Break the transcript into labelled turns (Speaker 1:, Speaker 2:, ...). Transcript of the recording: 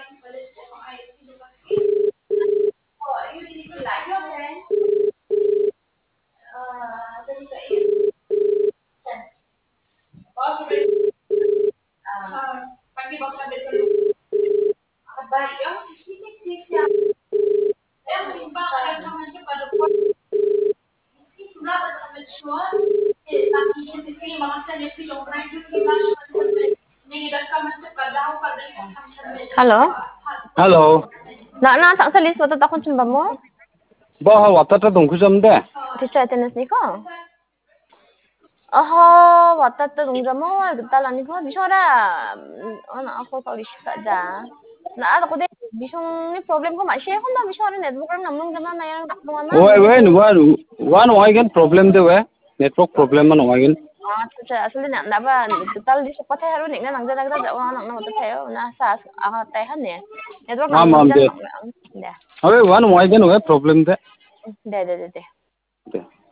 Speaker 1: Halo.
Speaker 2: Halo.
Speaker 1: Na tak salis waktu takon cumba mo.
Speaker 2: Bah watata dongkujam de.
Speaker 1: Teacher attendance ni ko. Oh, watata dongja mo talani ko bisora. Ana ako ka ulis ka da. Na ako de bisong ni problem ko ma share ko ma bisora network ang namnong jama na yang takbo ma.
Speaker 2: One wagon problem de we. Network problem man wagon.
Speaker 1: Teacher asli na ba total di sa patay haro ni nga nang dala da wa nang mata tayo na sa ako tay han ne. Network namnong jama.
Speaker 2: One wagon we problem de.
Speaker 1: De.
Speaker 2: De.